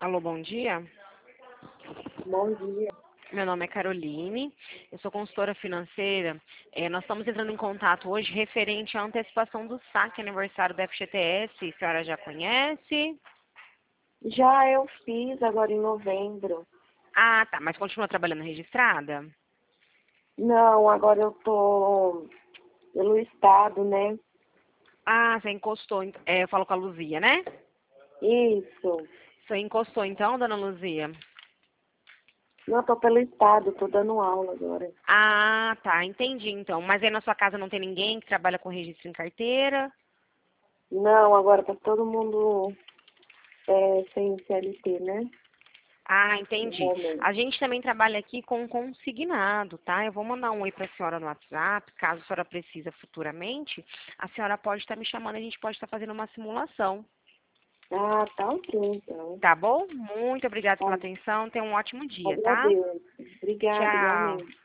Alô, bom dia. Bom dia. Meu nome é Caroline, eu sou consultora financeira. Nós estamos entrando em contato hoje referente à antecipação do saque aniversário da FGTS. A senhora já conhece? Já eu fiz agora em novembro. Ah, tá, mas continua trabalhando registrada? Não, agora eu tô pelo estado, né? Ah, você encostou, eu falo com a Luzia, né? Isso. Você encostou então, dona Luzia? Não, eu tô pelo estado, tô dando aula agora. Ah, tá, entendi então. Mas aí na sua casa não tem ninguém que trabalha com registro em carteira? Não, agora tá todo mundo sem CLT, né? Ah, No entendi. momento. A gente também trabalha aqui com consignado, tá? Eu vou mandar um oi para a senhora no WhatsApp, caso a senhora precisa futuramente, a senhora pode estar me chamando, a gente pode estar fazendo uma simulação, Ah, tá ok, então. tá bom? Muito obrigada Tá, pela atenção, tenha um ótimo dia, tá? agradeço. Obrigada, Tchau. igualmente.